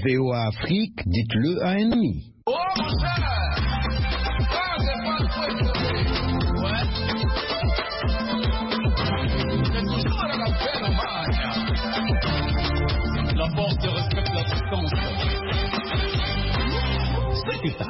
VOA Afrique, dites-le à un ennemi. Oh mon cher! La force respecte la distance. C'est ça.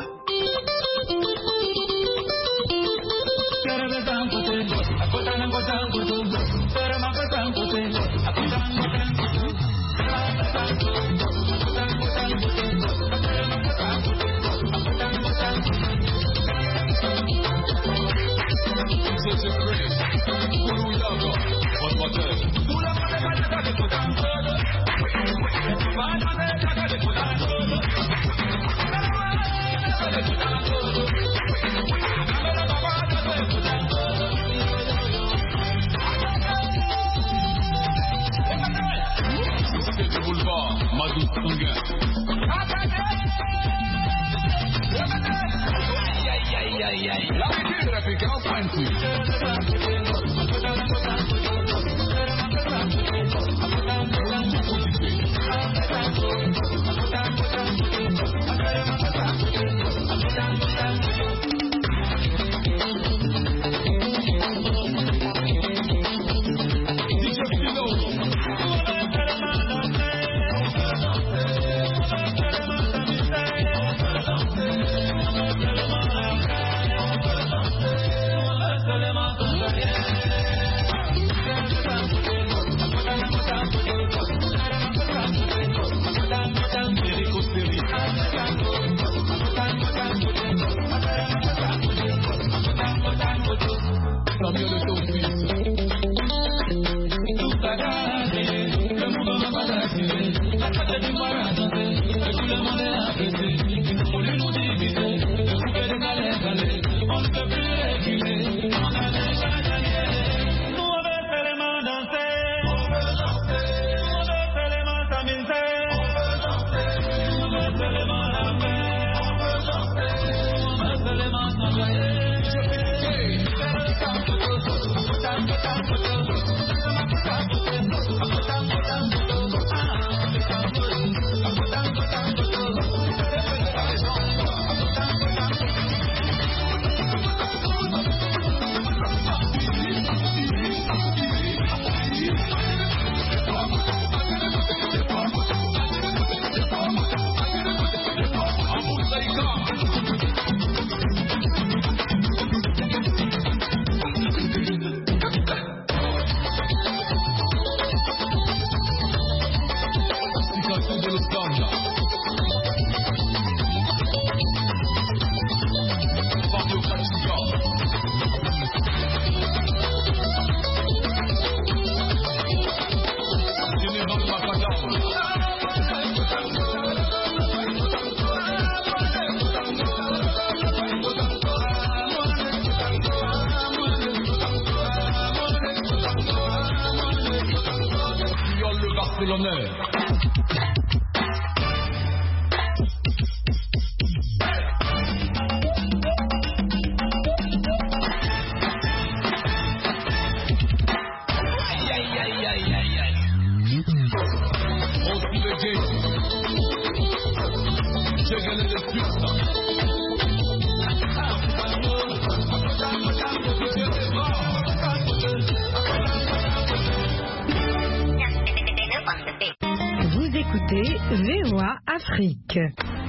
VOA Afrique.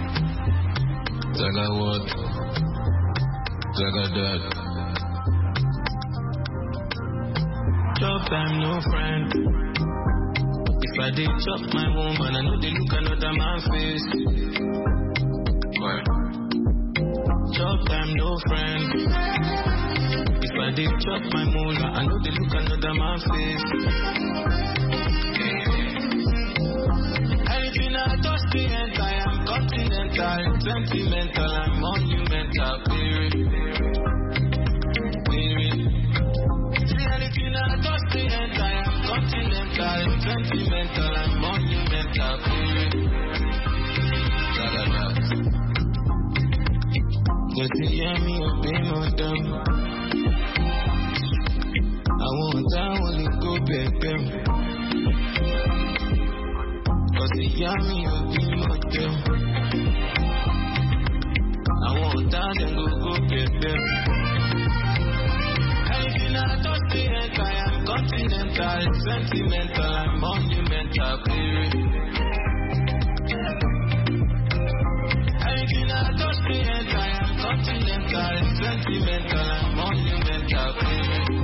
Jaga what? Jaga that. Chop time, no friend. If I did chop my woman, I know they look another man face. What? Chop time, no friend. If I did chop my moolah, I know they look another man face. I am continental, sentimental, I'm monumental, baby. See, and if you're not continental, I am continental, sentimental, I'm monumental, baby. But you hear me obey my dumb. I want to go back them. Cause you Yami, Obi, Motel. I want that and go get them. Anything I touch the end, I am continental, sentimental, I'm monumental, baby. Anything I touch the end, I am continental, sentimental, I'm monumental, baby.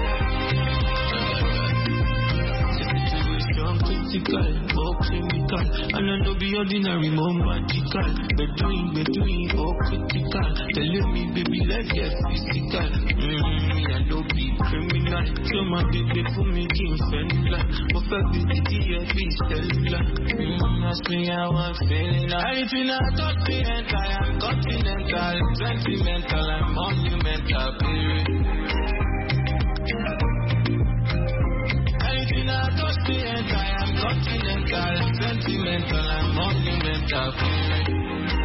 Situation critical, oh clinical, and I know be ordinary, more magical. Between, oh critical. Telling me, baby, let's get physical. I don't be criminal. So my baby for me, King Fendler. Perfect the DFB Stella. Ask me how I'm feeling. Anything I touch the end, I am continental, sentimental, I'm monumental, baby. Anything I touch the end, I am continental, sentimental, I'm monumental, baby.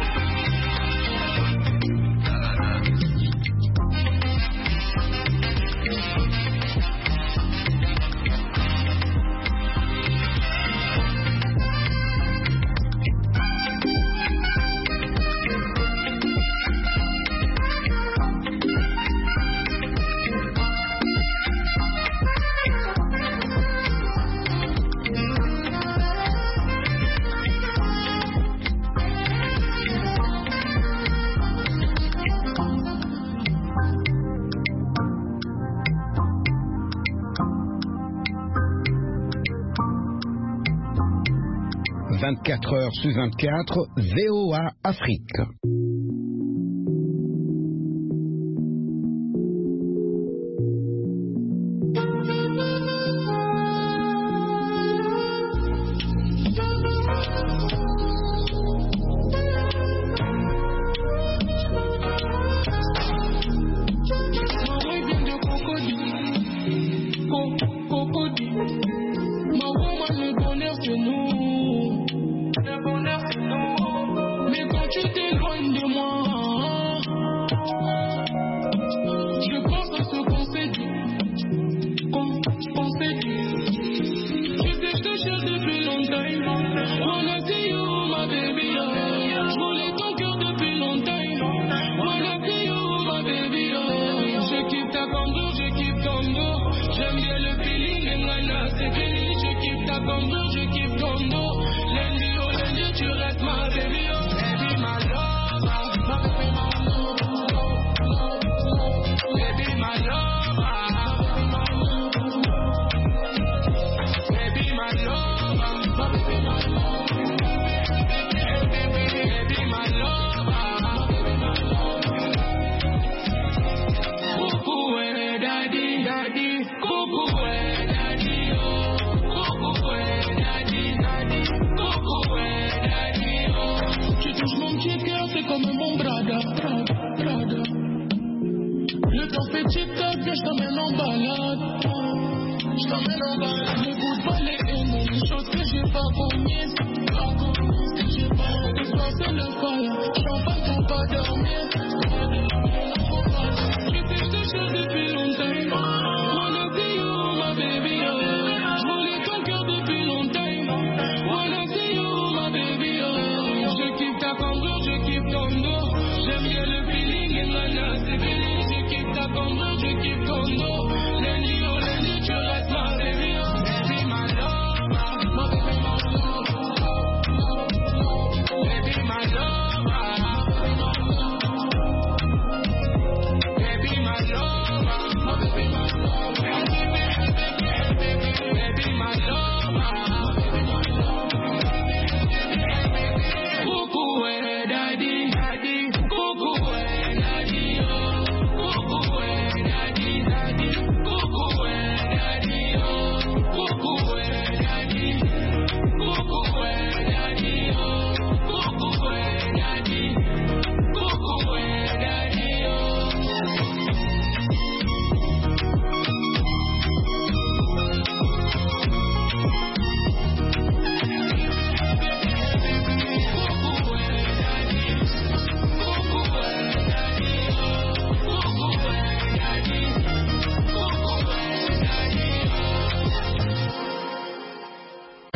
« 24 heures sur 24, VOA Afrique. J'aime bien le feeling, et moi là c'est fini, je kiffe ta conduite,